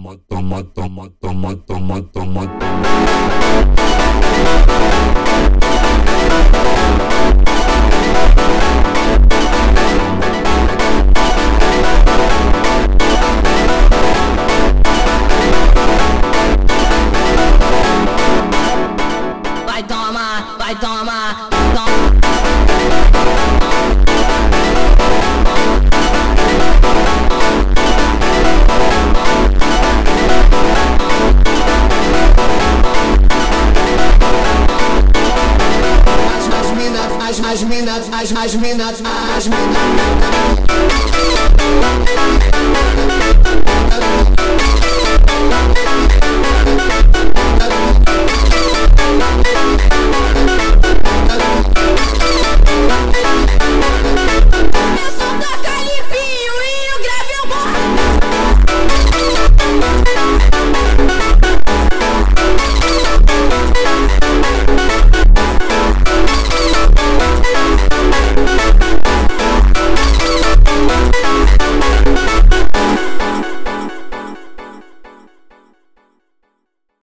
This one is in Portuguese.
toma, toma, toma, toma, toma, toma. Vai tomar, vai tomar, as minas, as minas, as minas.